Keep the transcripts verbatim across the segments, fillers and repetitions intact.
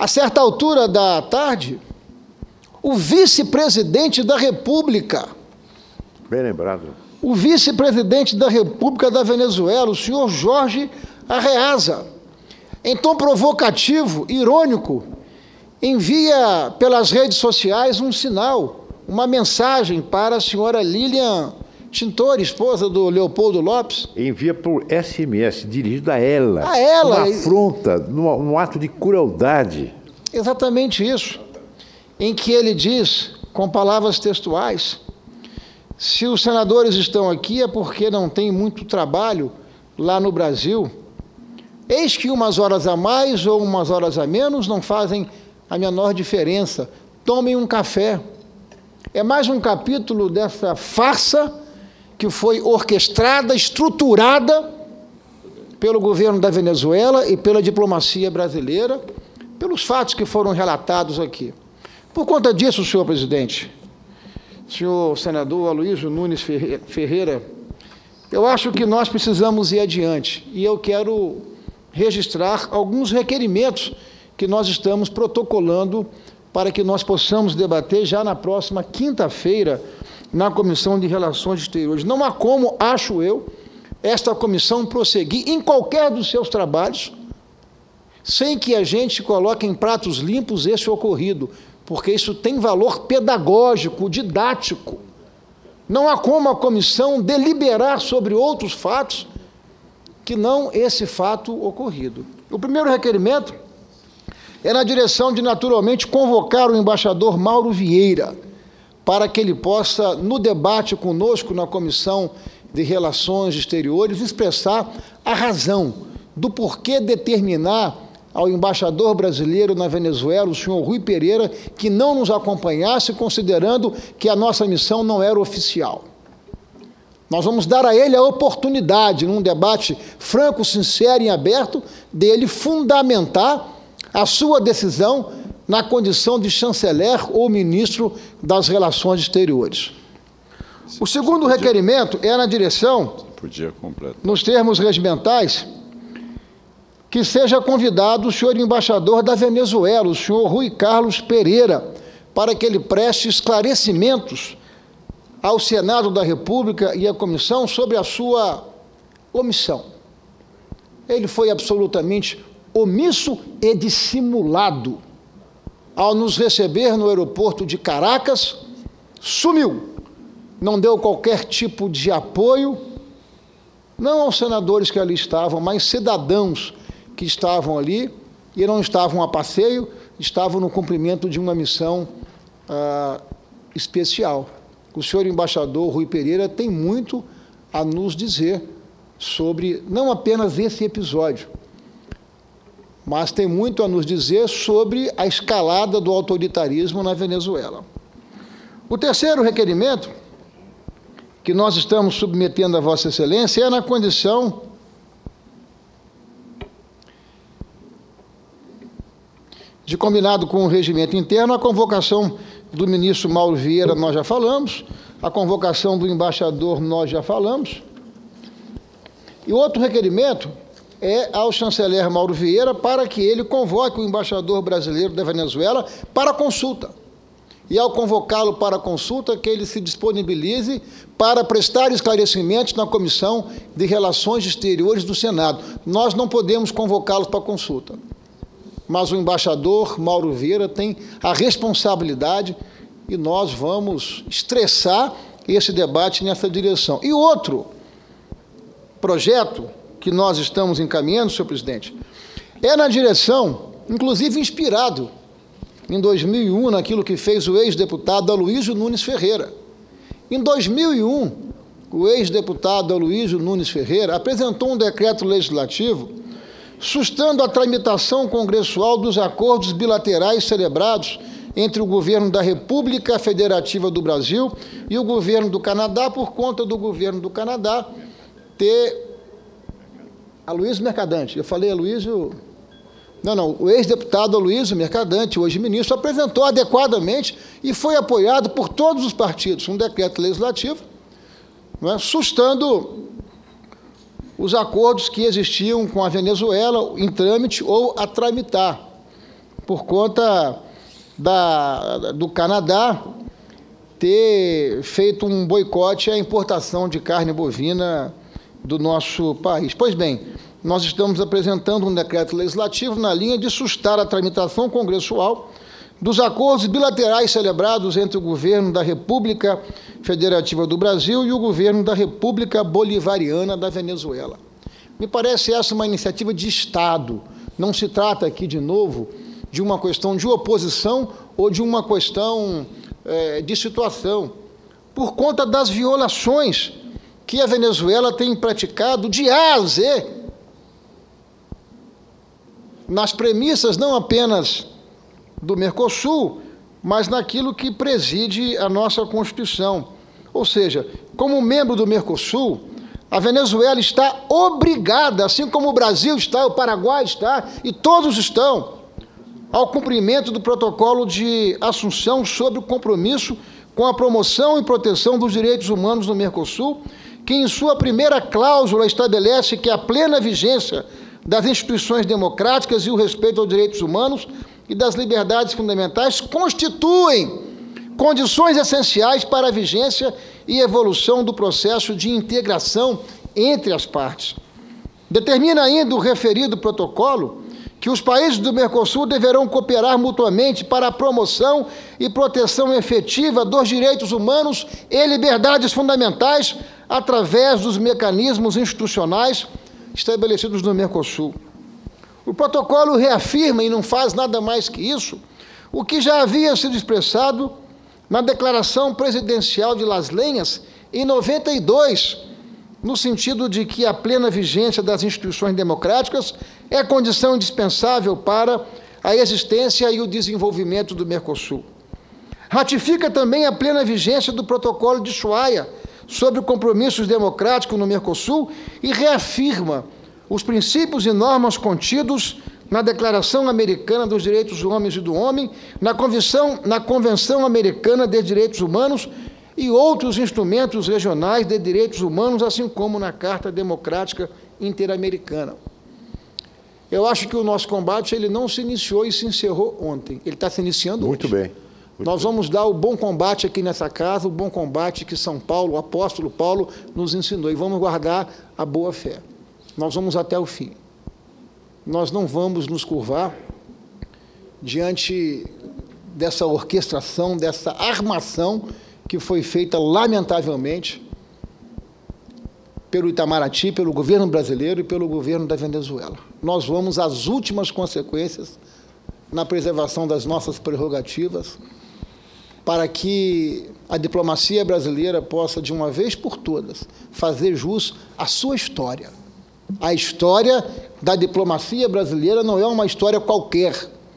A certa altura da tarde, o vice-presidente da República, bem lembrado, o vice-presidente da República da Venezuela, o senhor Jorge Arreaza, em tom provocativo, irônico, envia pelas redes sociais um sinal, uma mensagem para a senhora Lilian Tintori, esposa do Leopoldo Lopes. Envia por S M S, dirigido a ela. A ela. Uma afronta, num, num ato de crueldade. Exatamente isso. Em que ele diz, com palavras textuais, se os senadores estão aqui é porque não tem muito trabalho lá no Brasil. Eis que umas horas a mais ou umas horas a menos não fazem a menor diferença. Tomem um café. É mais um capítulo dessa farsa que foi orquestrada, estruturada pelo governo da Venezuela e pela diplomacia brasileira, pelos fatos que foram relatados aqui. Por conta disso, senhor presidente, senhor senador Aloysio Nunes Ferreira, eu acho que nós precisamos ir adiante, e eu quero registrar alguns requerimentos que nós estamos protocolando para que nós possamos debater já na próxima quinta-feira na Comissão de Relações Exteriores. Não há como, acho eu, esta comissão prosseguir em qualquer dos seus trabalhos sem que a gente coloque em pratos limpos esse ocorrido, porque isso tem valor pedagógico, didático. Não há como a comissão deliberar sobre outros fatos que não esse fato ocorrido. O primeiro requerimento é na direção de, naturalmente, convocar o embaixador Mauro Vieira para que ele possa, no debate conosco na Comissão de Relações Exteriores, expressar a razão do porquê determinar ao embaixador brasileiro na Venezuela, o senhor Rui Pereira, que não nos acompanhasse, considerando que a nossa missão não era oficial. Nós vamos dar a ele a oportunidade, num debate franco, sincero e aberto, dele fundamentar a sua decisão na condição de chanceler ou ministro das Relações Exteriores. O segundo requerimento é na direção, nos termos regimentais, que seja convidado o senhor embaixador da Venezuela, o senhor Rui Carlos Pereira, para que ele preste esclarecimentos ao Senado da República e à Comissão sobre a sua omissão. Ele foi absolutamente omisso e dissimulado. Ao nos receber no aeroporto de Caracas, sumiu, não deu qualquer tipo de apoio, não aos senadores que ali estavam, mas cidadãos que estavam ali e não estavam a passeio, estavam no cumprimento de uma missão ah, especial. O senhor embaixador Rui Pereira tem muito a nos dizer sobre, não apenas esse episódio, mas tem muito a nos dizer sobre a escalada do autoritarismo na Venezuela. O terceiro requerimento que nós estamos submetendo a Vossa Excelência é na condição de, combinado com o regimento interno, a convocação do ministro Mauro Vieira, nós já falamos, a convocação do embaixador, nós já falamos, e outro requerimento é ao chanceler Mauro Vieira para que ele convoque o embaixador brasileiro da Venezuela para consulta. E ao convocá-lo para consulta, que ele se disponibilize para prestar esclarecimentos na Comissão de Relações Exteriores do Senado. Nós não podemos convocá-los para consulta, mas o embaixador Mauro Vieira tem a responsabilidade e nós vamos estressar esse debate nessa direção. E outro projeto que nós estamos encaminhando, senhor presidente, é na direção, inclusive inspirado em dois mil e um, naquilo que fez o ex-deputado Aloysio Nunes Ferreira. Em dois mil e um, o ex-deputado Aloysio Nunes Ferreira apresentou um decreto legislativo sustando a tramitação congressual dos acordos bilaterais celebrados entre o governo da República Federativa do Brasil e o governo do Canadá, por conta do governo do Canadá ter... Aloysio Mercadante, eu falei Aloysio... Não, não, o ex-deputado Aloysio Mercadante, hoje ministro, apresentou adequadamente e foi apoiado por todos os partidos, um decreto legislativo, não é, sustando os acordos que existiam com a Venezuela em trâmite ou a tramitar. por conta da, do Canadá ter feito um boicote à importação de carne bovina do nosso país. Pois bem, nós estamos apresentando um decreto legislativo na linha de sustar a tramitação congressual dos acordos bilaterais celebrados entre o governo da República Federativa do Brasil e o governo da República Bolivariana da Venezuela. Me parece essa uma iniciativa de Estado. Não se trata aqui, de novo, de uma questão de oposição ou de uma questão é, de situação, por conta das violações que a Venezuela tem praticado de A a Z, nas premissas não apenas do Mercosul, mas naquilo que preside a nossa Constituição. Ou seja, como membro do Mercosul, a Venezuela está obrigada, assim como o Brasil está, o Paraguai está, e todos estão, ao cumprimento do protocolo de Assunção sobre o compromisso com a promoção e proteção dos direitos humanos no Mercosul, que em sua primeira cláusula estabelece que a plena vigência das instituições democráticas e o respeito aos direitos humanos e das liberdades fundamentais constituem condições essenciais para a vigência e evolução do processo de integração entre as partes. Determina ainda o referido protocolo que os países do Mercosul deverão cooperar mutuamente para a promoção e proteção efetiva dos direitos humanos e liberdades fundamentais através dos mecanismos institucionais estabelecidos no Mercosul. O protocolo reafirma, e não faz nada mais que isso, o que já havia sido expressado na Declaração Presidencial de Las Lenhas, em noventa e dois, no sentido de que a plena vigência das instituições democráticas é condição indispensável para a existência e o desenvolvimento do Mercosul. Ratifica também a plena vigência do Protocolo de Ushuaia sobre compromissos democráticos no Mercosul e reafirma os princípios e normas contidos na Declaração Americana dos Direitos dos Homens e do Homem, na Convenção, na Convenção Americana de Direitos Humanos e outros instrumentos regionais de direitos humanos, assim como na Carta Democrática Interamericana. Eu acho que o nosso combate ele não se iniciou e se encerrou ontem, ele está se iniciando Muito hoje. bem. Muito Nós bem. vamos dar o bom combate aqui nessa casa, o bom combate que São Paulo, o apóstolo Paulo, nos ensinou, e vamos guardar a boa fé. Nós vamos até o fim. Nós não vamos nos curvar diante dessa orquestração, dessa armação que foi feita, lamentavelmente, pelo Itamaraty, pelo governo brasileiro e pelo governo da Venezuela. Nós vamos às últimas consequências na preservação das nossas prerrogativas, para que a diplomacia brasileira possa, de uma vez por todas, fazer jus à sua história. A história da diplomacia brasileira não é uma história qualquer,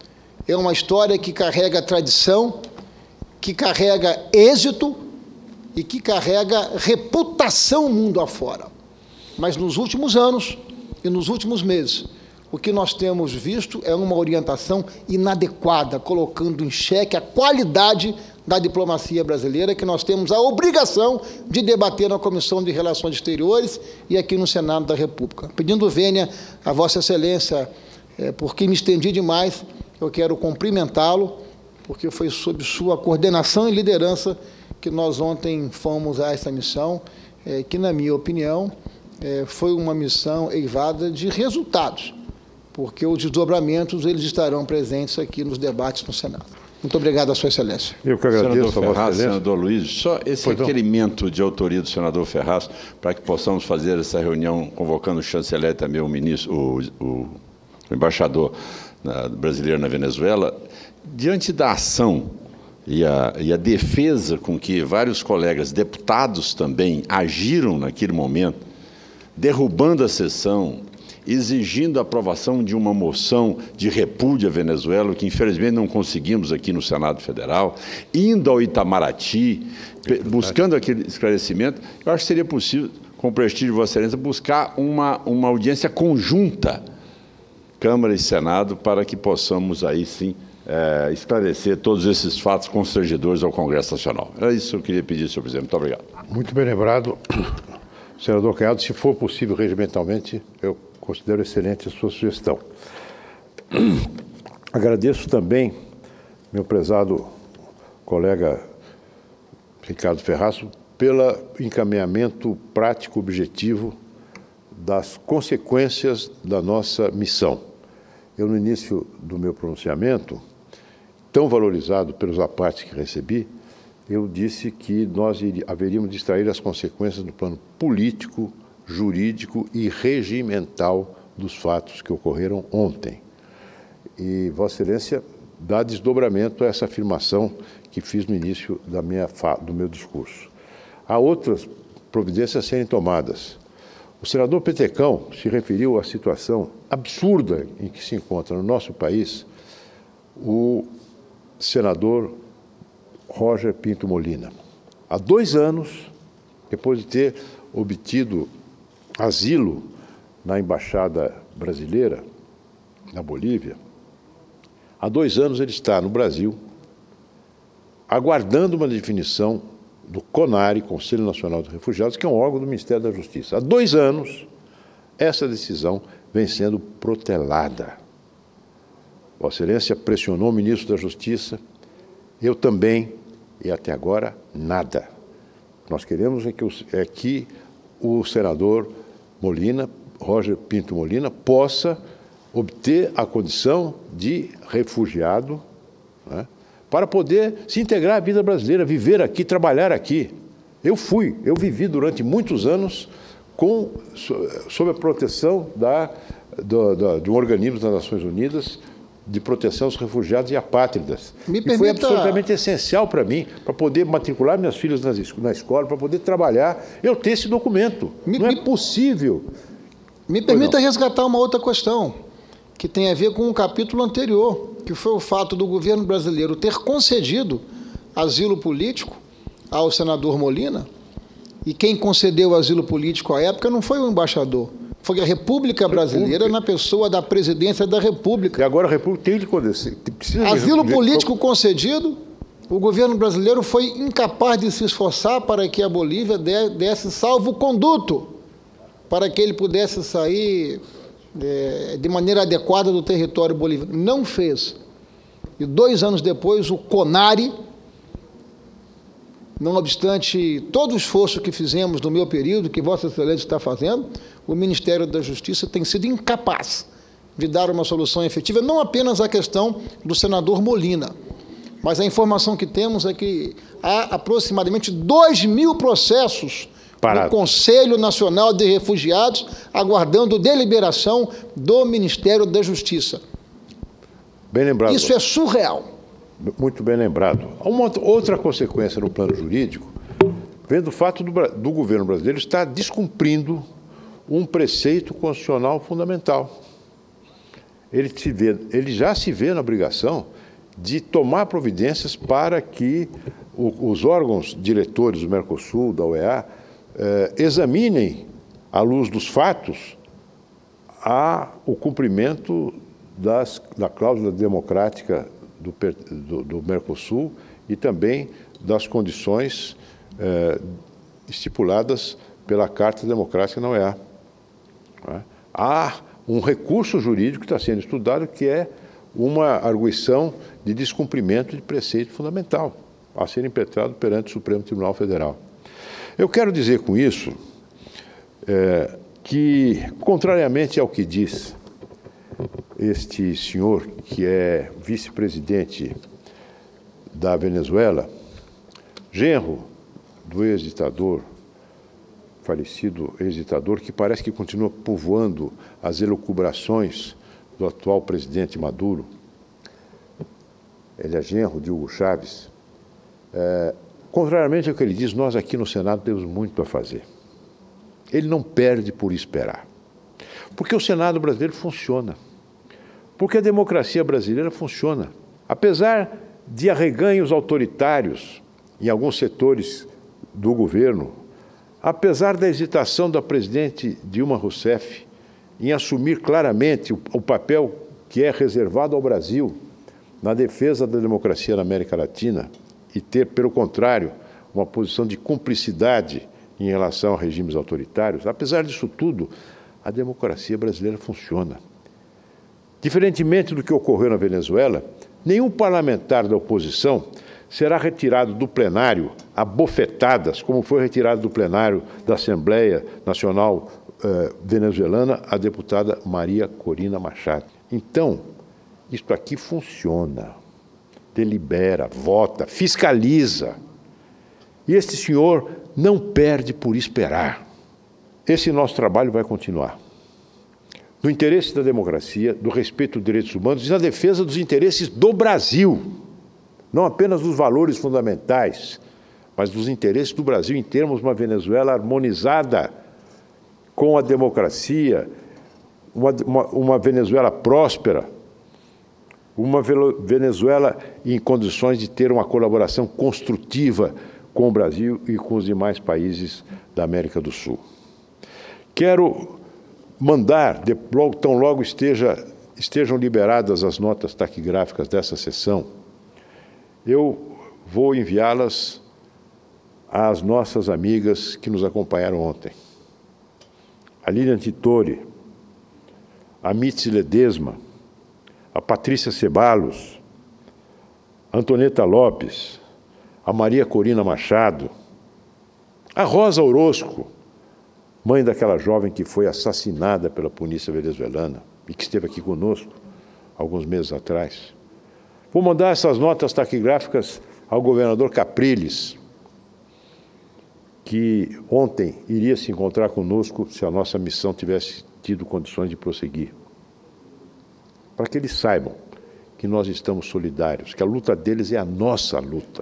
é uma história que carrega tradição, que carrega êxito e que carrega reputação mundo afora. Mas nos últimos anos e nos últimos meses, o que nós temos visto é uma orientação inadequada, colocando em xeque a qualidade da diplomacia brasileira, que nós temos a obrigação de debater na Comissão de Relações Exteriores e aqui no Senado da República. Pedindo vênia a Vossa Excelência, é, porque me estendi demais, eu quero cumprimentá-lo, porque foi sob sua coordenação e liderança que nós ontem fomos a essa missão, é, que, na minha opinião, é, foi uma missão eivada de resultados, porque os desdobramentos eles estarão presentes aqui nos debates no Senado. Muito obrigado a Sua Excelência. Eu que agradeço, senador Ferraz, senador Luiz, só esse Pois não. requerimento de autoria do senador Ferraz, para que possamos fazer essa reunião, convocando o chanceler e também o ministro, o, o, o embaixador na, brasileiro na Venezuela, diante da ação e a, e a defesa com que vários colegas deputados também agiram naquele momento, derrubando a sessão, exigindo a aprovação de uma moção de repúdio à Venezuela, que infelizmente não conseguimos aqui no Senado Federal, indo ao Itamaraty, buscando aquele esclarecimento, eu acho que seria possível, com o prestígio de Vossa Excelência, buscar uma, uma audiência conjunta, Câmara e Senado, para que possamos aí sim é, esclarecer todos esses fatos constrangedores ao Congresso Nacional. Era isso que eu queria pedir, senhor presidente. Muito obrigado. Muito bem lembrado. Senador Caiado, se for possível regimentalmente, eu considero excelente a sua sugestão. Agradeço também, meu prezado colega Ricardo Ferraz, pelo encaminhamento prático, objetivo das consequências da nossa missão. Eu, no início do meu pronunciamento, tão valorizado pelos apartes que recebi, eu disse que nós haveríamos de extrair as consequências do plano político, jurídico e regimental dos fatos que ocorreram ontem. E Vossa Excelência dá desdobramento a essa afirmação que fiz no início da minha, do meu discurso. Há outras providências a serem tomadas. O senador Petecão se referiu à situação absurda em que se encontra no nosso país o senador Roger Pinto Molina. Há dois anos, depois de ter obtido asilo na Embaixada Brasileira, na Bolívia, há dois anos ele está no Brasil, aguardando uma definição do CONARE, Conselho Nacional de Refugiados, que é um órgão do Ministério da Justiça. Há dois anos, essa decisão vem sendo protelada. Vossa Excelência pressionou o ministro da Justiça, eu também, e até agora, nada. Nós queremos é que o, é que o senador Molina, Roger Pinto Molina, possa obter a condição de refugiado, né, para poder se integrar à vida brasileira, viver aqui, trabalhar aqui. Eu fui, eu vivi durante muitos anos com, sob a proteção da, do, do, de um organismo das Nações Unidas de proteção aos refugiados e apátridas. Me e permita... foi absolutamente essencial para mim, para poder matricular minhas filhas nas, na escola, para poder trabalhar, eu ter esse documento. Me, não me, é possível. Me permita resgatar uma outra questão, que tem a ver com o capítulo anterior, que foi o fato do governo brasileiro ter concedido asilo político ao senador Molina, e quem concedeu asilo político à época não foi o embaixador, foi a República Brasileira, República. na pessoa da presidência da República. E agora a República tem de conceder. Asilo de... político concedido, o governo brasileiro foi incapaz de se esforçar para que a Bolívia desse salvo-conduto, para que ele pudesse sair é, de maneira adequada do território boliviano. Não fez. E dois anos depois, o CONARE, não obstante todo o esforço que fizemos no meu período, que Vossa Excelência está fazendo, o Ministério da Justiça tem sido incapaz de dar uma solução efetiva, não apenas à questão do senador Molina, mas a informação que temos é que há aproximadamente dois mil processos Parado. no Conselho Nacional de Refugiados, aguardando deliberação do Ministério da Justiça. Bem lembrado. Isso é surreal. Muito bem lembrado. Há uma outra consequência no plano jurídico, vem do fato do, do governo brasileiro estar descumprindo um preceito constitucional fundamental. Ele, se vê, ele já se vê na obrigação de tomar providências para que o, os órgãos diretores do Mercosul, da O E A, eh, examinem, à luz dos fatos, a, o cumprimento das, da cláusula democrática do, do, do Mercosul e também das condições eh, estipuladas pela Carta Democrática da O E A. Há um recurso jurídico que está sendo estudado, que é uma arguição de descumprimento de preceito fundamental, a ser impetrado perante o Supremo Tribunal Federal. Eu quero dizer com isso é, que, contrariamente ao que diz este senhor, que é vice-presidente da Venezuela, genro do ex-ditador, falecido ex-ditador, que parece que continua povoando as elucubrações do atual presidente Maduro. Ele é genro de Hugo Chávez. É, contrariamente ao que ele diz, nós aqui no Senado temos muito a fazer. Ele não perde por esperar. Porque o Senado brasileiro funciona. Porque a democracia brasileira funciona. Apesar de arreganhos autoritários em alguns setores do governo, apesar da hesitação da presidente Dilma Rousseff em assumir claramente o, o papel que é reservado ao Brasil na defesa da democracia na América Latina e ter, pelo contrário, uma posição de cumplicidade em relação a regimes autoritários, apesar disso tudo, a democracia brasileira funciona. Diferentemente do que ocorreu na Venezuela, nenhum parlamentar da oposição será retirado do plenário a bofetadas, como foi retirado do plenário da Assembleia Nacional eh, Venezuelana a deputada Maria Corina Machado. Então, isto aqui funciona, delibera, vota, fiscaliza. E este senhor não perde por esperar. Esse nosso trabalho vai continuar. No interesse da democracia, do respeito aos direitos humanos e na defesa dos interesses do Brasil. Não apenas dos valores fundamentais, mas dos interesses do Brasil em termos de uma Venezuela harmonizada com a democracia, uma, uma, uma Venezuela próspera, uma Venezuela em condições de ter uma colaboração construtiva com o Brasil e com os demais países da América do Sul. Quero mandar, de, logo, tão logo esteja, estejam liberadas as notas taquigráficas dessa sessão, eu vou enviá-las às nossas amigas que nos acompanharam ontem. A Lilian Tittori, a Mitzi Ledesma, a Patrícia Ceballos, a Antonieta Lopes, a Maria Corina Machado, a Rosa Orozco, mãe daquela jovem que foi assassinada pela polícia venezuelana e que esteve aqui conosco alguns meses atrás. Vou mandar essas notas taquigráficas ao governador Capriles, que ontem iria se encontrar conosco se a nossa missão tivesse tido condições de prosseguir. Para que eles saibam que nós estamos solidários, que a luta deles é a nossa luta.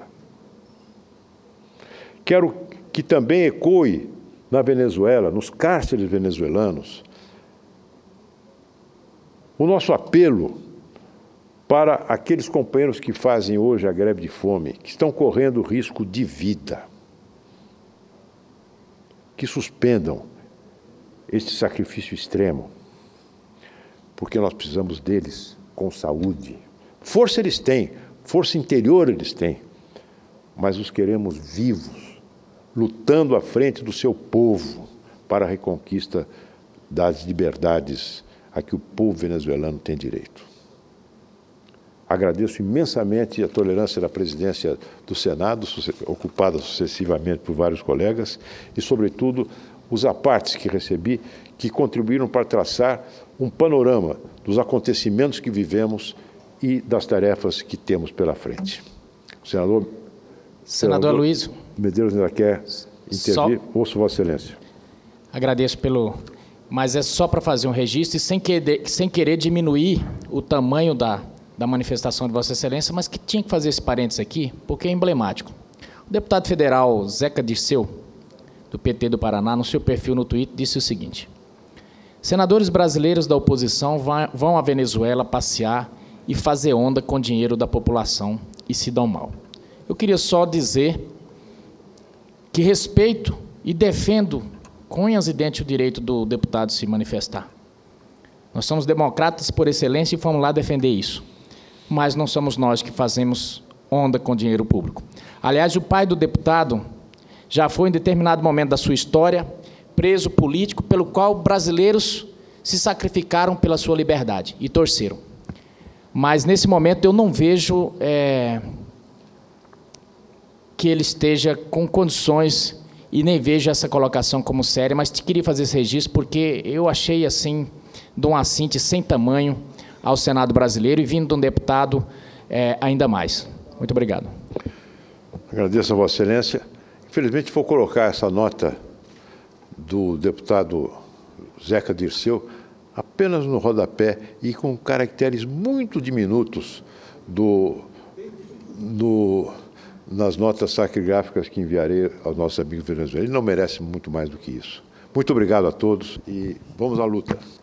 Quero que também ecoe na Venezuela, nos cárceres venezuelanos, o nosso apelo para aqueles companheiros que fazem hoje a greve de fome, que estão correndo risco de vida, que suspendam este sacrifício extremo, porque nós precisamos deles com saúde. Força eles têm, força interior eles têm, mas os queremos vivos, lutando à frente do seu povo para a reconquista das liberdades a que o povo venezuelano tem direito. Agradeço imensamente a tolerância da presidência do Senado, ocupada sucessivamente por vários colegas, e, sobretudo, os apartes que recebi, que contribuíram para traçar um panorama dos acontecimentos que vivemos e das tarefas que temos pela frente. O senador... Senador Aloysio Medeiros ainda quer intervir? Só... Ouço Vossa Excelência. Agradeço pelo... Mas é só para fazer um registro e sem querer, sem querer diminuir o tamanho da, da manifestação de Vossa Excelência, mas que tinha que fazer esse parênteses aqui, porque é emblemático. O deputado federal Zeca Dirceu, do P T do Paraná, no seu perfil no Twitter, disse o seguinte: senadores brasileiros da oposição vão à Venezuela passear e fazer onda com o dinheiro da população e se dão mal. Eu queria só dizer que respeito e defendo com unhas e dentes o direito do deputado se manifestar. Nós somos democratas por excelência e fomos lá defender isso. Mas não somos nós que fazemos onda com dinheiro público. Aliás, o pai do deputado já foi, em determinado momento da sua história, preso político pelo qual brasileiros se sacrificaram pela sua liberdade e torceram. Mas, nesse momento, eu não vejo... É, que ele esteja com condições, e nem vejo essa colocação como séria, mas queria fazer esse registro porque eu achei, assim, de um assinte sem tamanho ao Senado brasileiro e vindo de um deputado é, ainda mais. Muito obrigado. Agradeço a Vossa Excelência. Infelizmente, vou colocar essa nota do deputado Zeca Dirceu apenas no rodapé e com caracteres muito diminutos do... do nas notas taquigráficas que enviarei aos nossos amigos venezuelanos. Ele não merece muito mais do que isso. Muito obrigado a todos e vamos à luta.